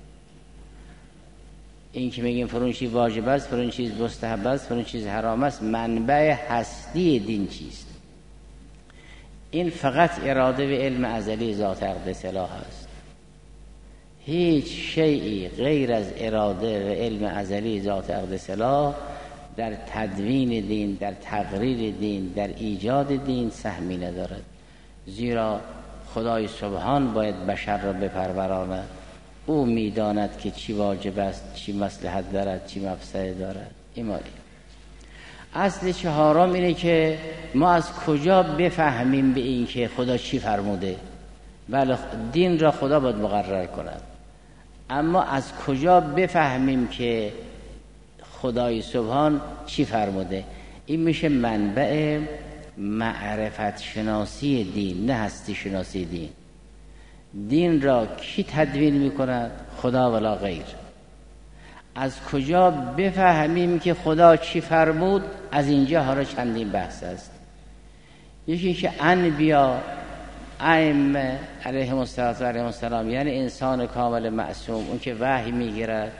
این که میگیم فرون چیز واجب است، فرون چیز مستحب است، فرون چیز حرام است، منبع هستی دین چیست؟ این فقط اراده و علم ازلی ذات اقدس اله است. هیچ شیئی غیر از اراده و علم ازلی ذات اقدس اله در تدوین دین، در تقریر دین، در ایجاد دین سهمی ندارد. زیرا خدای سبحان باید بشر را بپروراند. او میداند که چی واجب است، چی مصلحت دارد، چی مفسده دارد. ایمانی. اصل چهارم اینه که ما از کجا بفهمیم به این که خدا چی فرموده؟ بله، دین را خدا باید مقرر کند، اما از کجا بفهمیم که خدای سبحان چی فرموده؟ این میشه منبع معرفت شناسی دین، نه هستی شناسی دین. دین را کی تدوین میکند؟ خدا ولا غیر. از کجا بفهمیم که خدا چی فرمود؟ از اینجا ها را چندین بحث است. یکی که انبیا ائمه علیهم السلام، یعنی انسان کامل معصوم، اون که وحی میگیرد،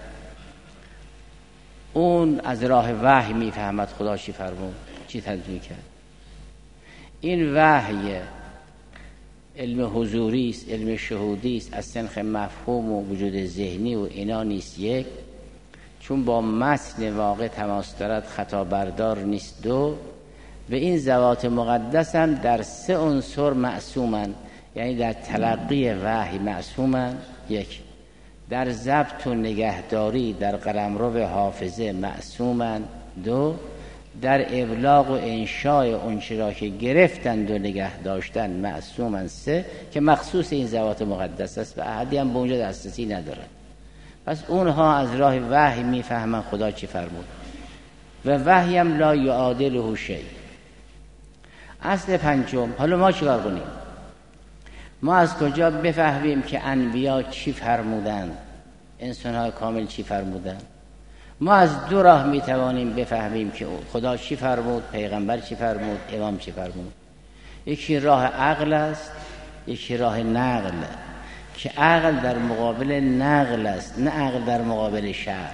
اون از راه وحی میفهمد خدا چی فرمود، چی تدوین کرد. این وحی علم حضوری است، علم شهودی است، از سنخ مفهوم و وجود ذهنی و اینا نیست. یک چون با متن واقع تماس دارد خطا بردار نیست. دو، و این ذوات مقدس هم در سه عنصر معصومن، یعنی در تلقی وحی معصومن. یک، در ضبط و نگهداری در قلمرو حافظه معصومن. دو، در ابلاغ و انشاء اونچه را که گرفتند و نگه داشتن معصومن. سه، که مخصوص این ذوات مقدس است و احدی هم به اونجا دسترسی ندارد. پس اونها از راه وحی میفهمن خدا چی فرمود و وحی هم لا یعادله شیء. اصل پنجم، حالا ما چیکار کنیم؟ ما از کجا بفهمیم که انبیا چی فرمودن، انسان‌های کامل چی فرمودن؟ ما از دو راه میتوانیم بفهمیم که خدا چی فرمود، پیغمبر چی فرمود، امام چی فرمود. یکی راه عقل است، یکی راه نقل، که عقل در مقابل نقل است، نه عقل در مقابل شرع.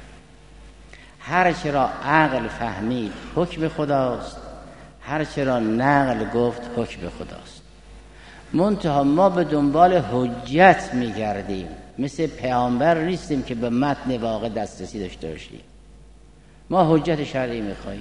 هر چرا عقل فهمید حکم خداست، هر چرا نقل گفت حکم خداست. منتها ما به دنبال حجت میگردیم، مثل پیامبر نیستیم که به متن واقع دسترسی داشته باشیم. ما حجت شرعی میخواییم.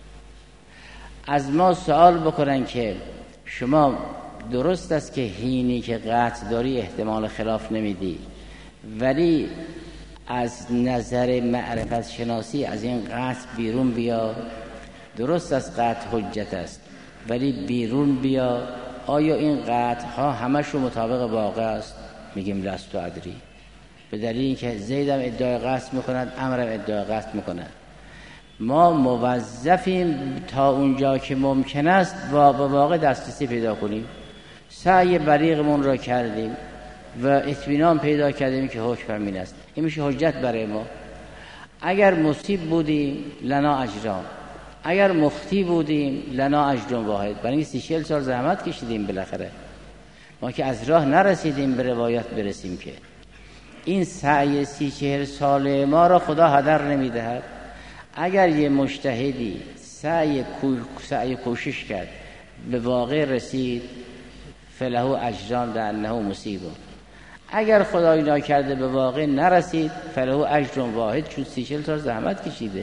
از ما سوال بکنن که شما درست است که هینی که قطع داری احتمال خلاف نمیدی، ولی از نظر معرفت شناسی از این قطع بیرون بیا. درست است قطع حجت است، ولی بیرون بیا. آیا این قطع ها همشون مطابق واقع است؟ میگیم لست ادری، به دلیل اینکه زید هم ادعای قصد میکند، امر هم ادعای قصد میکند. ما موظفیم تا اونجا که ممکن است با به واقع دسترسی پیدا کنیم. سعی بلیغمون را کردیم و اطمینان پیدا کردیم که حکم همین است. این میشه حجت برای ما. اگر مصیب بودیم لنا اجران، اگر مخطی بودیم لنا اجر واحد. برای اینکه سی چهل سال زحمت کشیدیم بالاخره. ما که از راه نرسیدیم به روایت برسیم، که این سعی سی چهل سال ما را خدا هدر نمیدهد. اگر یه مجتهدی سعی کو... سعی کوشش کرد به واقع رسید، فله اجران لانه مصیب. اگر خدای ناکرده به واقع نرسید، فله اجر واحد، چون سی چهل سال زحمت کشیده.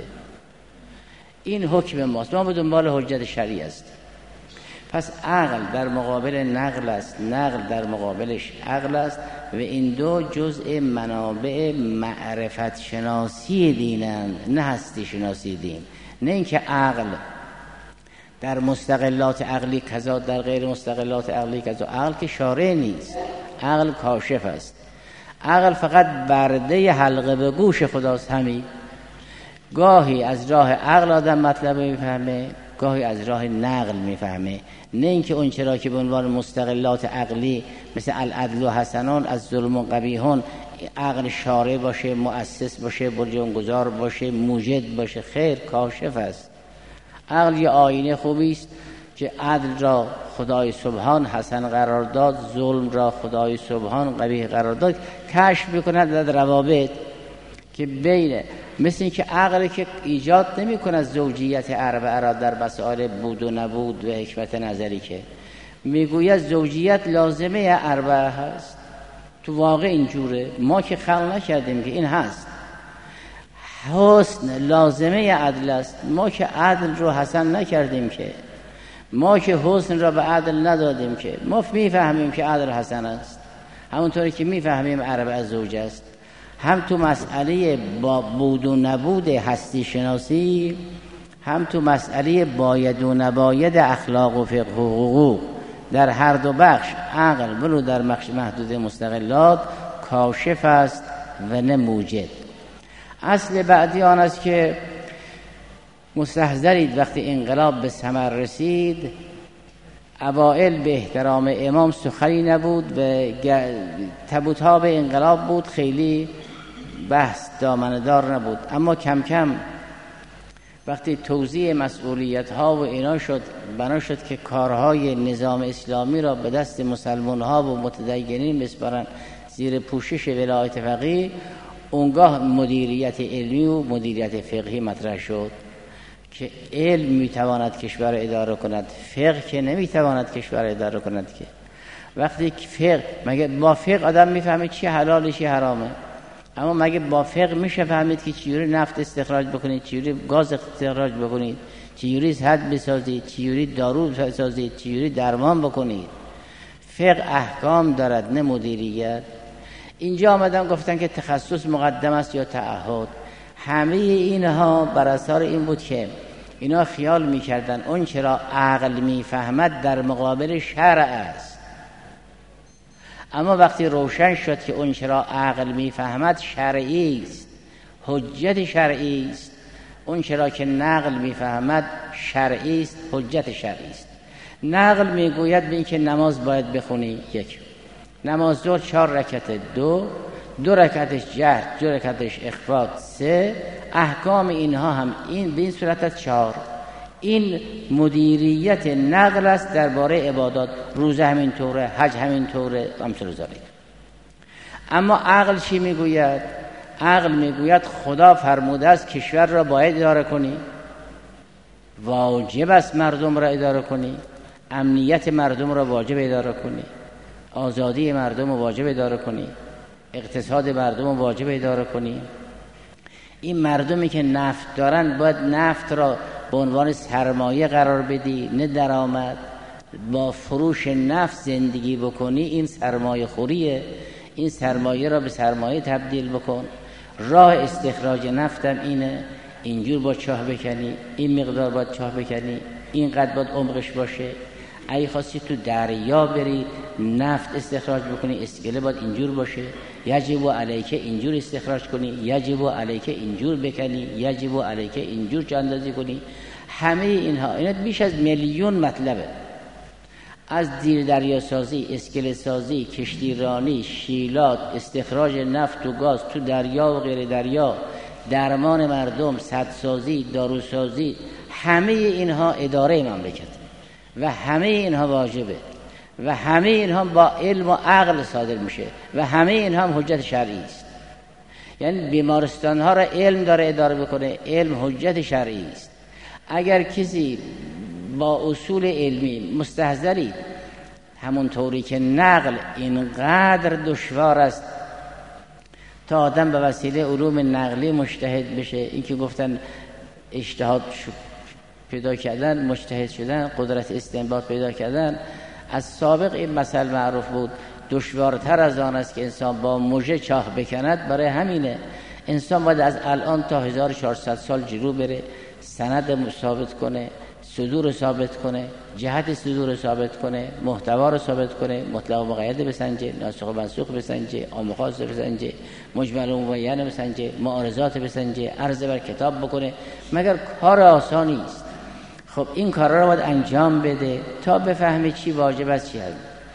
این حکم ماست. ما به دنبال حجت شرعی است. پس عقل در مقابل نقل است، نقل در مقابلش عقل است و این دو جزء منابع معرفت شناسی دینند، نه هستی شناسی دین. نه اینکه عقل در مستقلات عقلی کذا، در غیر مستقلات عقلی کذا. عقل که شارع نیست، عقل کاشف است. عقل فقط برده حلقه به گوش خداست. همین گاهی از راه عقل آدم مطلب میفهمه، گاهی از راه نقل میفهمه. نه اینکه اون چرا که به عنوان مستقلات عقلی مثل العدل و حسنان از ظلم و قبیحون عقل شارع باشه، مؤسس باشه، بنیانگذار باشه، موجد باشه. خیر، کاشف است. عقل یه آینه خوبی است که عدل را خدای سبحان حسن قرار داد، ظلم را خدای سبحان قبیح قرار داد. کشف میکند در روابط که بین، مثل این که عقل که ایجاد نمی کند زوجیت اربعه را در مسائل بود و نبود و حکمت نظری، که میگوید زوجیت لازمه اربعه هست. تو واقع اینجوره، ما که خلق نکردیم که این هست. حسن لازمه عدل است، ما که عدل رو حسن نکردیم، که ما که حسن را به عدل ندادیم، که ما میفهمیم که عدل حسن است، همونطوری که میفهمیم اربعه زوج است. هم تو مسئله با بود و نبود هستی شناسی، هم تو مسئله باید و نباید اخلاق و فقه و حقوق، در هر دو بخش عقل ولو در بخش محدود مستقلات کاشف است و نه موجد. اصل بعدی آن است که مستحضرید وقتی انقلاب به ثمر رسید، اوائل به احترام امام سخنی نبود و تبوتاب انقلاب بود، خیلی بحث دامنه‌دار نبود. اما کم کم وقتی توزیع مسئولیت ها و اینا شد، بنا شد که کارهای نظام اسلامی را به دست مسلمان ها و متدینین بسپارن زیر پوشش ولایت فقیه، اونگاه مدیریت علمی و مدیریت فقهی مطرح شد که علم میتواند کشور اداره کند، فقه که نمیتواند کشور اداره کند. که وقتی فقه، مگه با فقه آدم میفهمه چی حلاله چی حرامه؟ اما مگه با فقه میشه فهمید که چجوری نفت استخراج بکنید، چجوری گاز استخراج بکنید، چجوری حد بسازید، چجوری دارو بسازید، چجوری درمان بکنید؟ فقه احکام دارد نه مدیریت. اینجا آمدن گفتن که تخصص مقدم است یا تعهد. همه اینها بر اثر این بود که اینا خیال میکردن اون چرا عقل میفهمد در مقابل شرع است، اما وقتی روشن شد که اون چرا عقل میفهمد شرعی است، حجت شرعی است، اون چرا که نقل میفهمد شرعی است، حجت شرعی است. نقل میگوید به این که نماز باید بخونی، یک نماز ظهر چهار رکعت، دو دو رکعتش جهر، دو رکعتش اخفاء، سه احکام اینها هم این به این صورت است چهار. این مدیریت نقل است درباره عبادات، روزه همین طوره، حج همین طوره، امثال ذالک. اما عقل چی میگوید؟ عقل میگوید خدا فرموده است کشور را باید اداره کنی، واجب است مردم را اداره کنی، امنیت مردم را واجب اداره کنی، آزادی مردم را واجب اداره کنی، اقتصاد مردم را واجب اداره کنی. این مردمی که نفت دارن باید نفت را به عنوان سرمایه قرار بدی نه درآمد. با فروش نفت زندگی بکنی این سرمایه خوریه، این سرمایه را به سرمایه تبدیل بکن. راه استخراج نفتم اینه، اینجور با چاه بکنی، این مقدار باید چاه بکنی، اینقدر باید عمقش باشه. اگه خواستی تو دریا بری نفت استخراج بکنی اسکله باید اینجور باشه، یجب علیکه اینجور استخراج کنی، یجب علیکه اینجور بکنی، یجب علیکه اینجور چندازی کنی. همه اینها اینا بیش از میلیون مطلبه، از زیر دریا سازی، اسکله سازی، کشتی رانی، شیلات، استخراج نفت و گاز تو دریا و غیر دریا، درمان مردم، سدسازی، داروسازی، همه اینها اداره مملکت و همه اینها واجبه و همه اینها با علم و عقل صادر میشه و همه اینها هم حجت شرعی است. یعنی بیمارستان ها را علم داره اداره بکنه، علم حجت شرعی است. اگر کسی با اصول علمی مستحضری، همون طوری که نقل اینقدر دشوار است تا آدم به وسیله علوم نقلی مجتهد بشه، این که گفتن اجتهاد پیدا کردن، مجتهد شدن، قدرت استنباط پیدا کردن، از سابق این مسئله معروف بود. دشوارتر از آن است که انسان با مژه چاه بکند. برای همینه انسان باید از الان تا هزار و چهارصد سال جلو بره، سند ثابت کنه، صدور ثابت کنه، جهت صدور ثابت کنه، محتوا رو ثابت کنه، مطلق و مقید بسنجه، ناسخ و منسوخ بسنجه، عام و خاص بسنجه، مجمل و مبین بسنجه، معارضات بسنجه، عرض بر کتاب بکنه. مگر کار آسانی است؟ خب این کارا رو باید انجام بده تا بفهمه چی واجب است چی هست.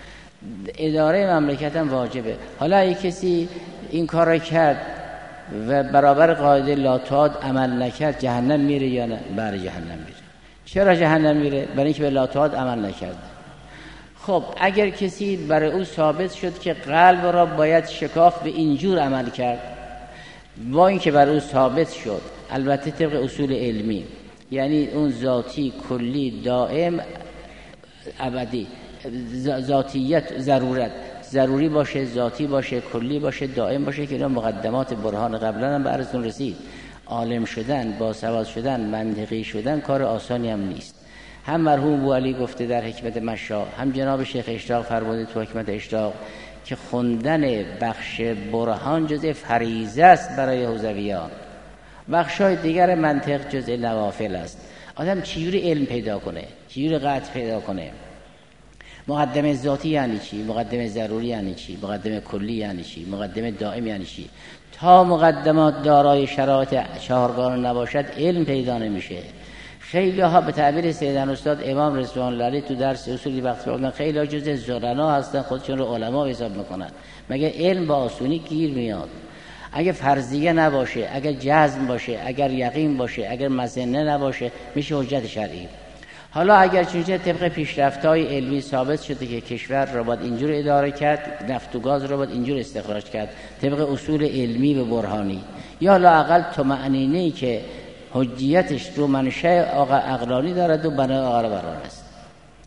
اداره مملکت هم واجبه. حالا اگه کسی این کار رو کرد و برابر قاعده لا تعاد عمل نکرد جهنم میره یا نه؟ بله جهنم میره. چرا جهنم میره؟ برای اینکه به لا تعاد عمل نکرد. خب اگر کسی برای او ثابت شد که قلب را باید شکاف به اینجور عمل کرد، با اینکه برای او ثابت شد، البته طبق اصول علمی، یعنی اون ذاتی، کلی، دائم، ابدی، ذاتیت، ضرورت، ضروری باشه، ذاتی باشه، کلی باشه، دائم باشه، که اینا مقدمات برهان قبلا هم به عرضتون رسید. عالم شدن، باسواد شدن، منطقی شدن کار آسانی هم نیست. هم مرحوم بوعلی گفته در حکمت مشا، هم جناب شیخ اشراق فرموده تو حکمت اشراق که خوندن بخش برهان جزء فریضه است برای حوزویان، بخشای دیگر منطق جزء نوافل است. آدم چجوری علم پیدا کنه، چجوری قطع پیدا کنه؟ مقدمه ذاتی یعنی چی؟ مقدمه ضروری یعنی چی؟ مقدمه کلی یعنی چی؟ مقدمه دائم یعنی چی؟ تا مقدمات دارای شرایط چهارگانه نباشد علم پیدا نمیشه. خیلی ها به تعبیر سیدن استاد امام رضوان الله علیه تو درس اصولی وقت فرمودن خیلی ها جزء زرنا هستن، خودشون رو علما حساب میکنن. مگه علم با آسونی گیر میاد؟ اگه فرضیه نباشه، اگر جزم باشه، اگر یقین باشه، اگر مظنه نباشه، میشه حجت شرعی. حالا اگر چونچه طبق پیشرفت‌های علمی ثابت شده که کشور را باید اینجور اداره کرد، نفت و گاز را باید اینجور استخراج کرد طبق اصول علمی و برهانی، یا لااقل طمأنینه‌ای که حجیتش رو منشأ عقلانی دارد و بنای عقل بران است.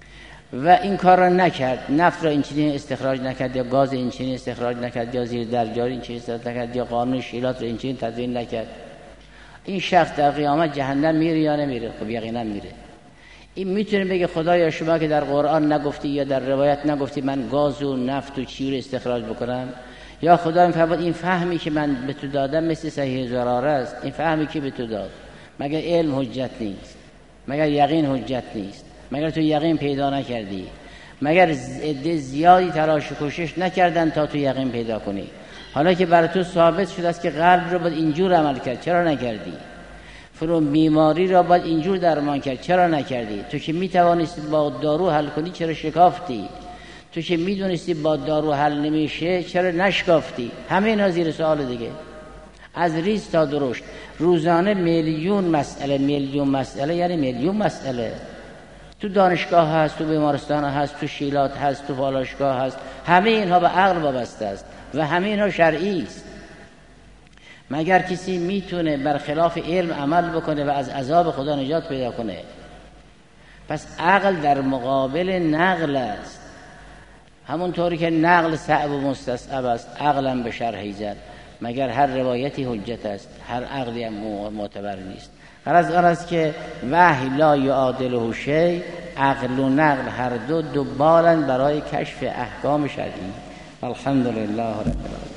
و این کار را نکرد، نفت را اینچنین استخراج نکرد یا گاز اینچنین استخراج نکرد یا زیر درجاری اینچنین استخراج نکرد یا قانون شیلات را اینچنین تدوین نکرد، این شخص در قیامت جهنم میره یا نمیره؟ خب یقینا میره. این میتونه بگه خدایا شما که در قرآن نگفتی یا در روایت نگفتی من گاز و نفت و چی رو استخراج بکنم، یا خدا میفرماد این فهمی که من به تو دادم مثل صحیح زراره است، این فهمی که به تو داد مگر علم حجت نیست؟ مگر یقین حجت نیست؟ مگر تو یقین پیدا نکردی؟ مگر عده زیادی تلاش و کوشش نکردن تا تو یقین پیدا کنی؟ حالا که برای تو ثابت شده است که قلب رو باید اینجور عمل کرد، چرا نکردی؟ فرو بیماری را باید اینجور درمان کرد، چرا نکردی؟ تو که میتوانستی با دارو حل کنی چرا شکافتی؟ تو که میدونستی با دارو حل نمیشه چرا نشکافتی؟ همه اینا زیر سوال دیگه. از ریز تا درشت روزانه میلیون مسئله، میلیون مسئله یعنی میلیون مسئله. تو دانشگاه هست، تو بیمارستان هست، تو شیلات هست، تو پالایشگاه هست، همه اینها به عقل وابسته است و همه اینها شرعی است. مگر کسی میتونه برخلاف علم عمل بکنه و از عذاب خدا نجات پیدا کنه؟ پس عقل در مقابل نقل است. همونطوری که نقل صعب و مستصعب است، عقلم به شرح زد. مگر هر روایتی حجت است؟ هر عقلی هم معتبر نیست. غرض آن است که وحی لا یعادله شیء، عقل و نقل هر دو دنبالند برای کشف احکام شرعی. الحمدلله رب العالمین.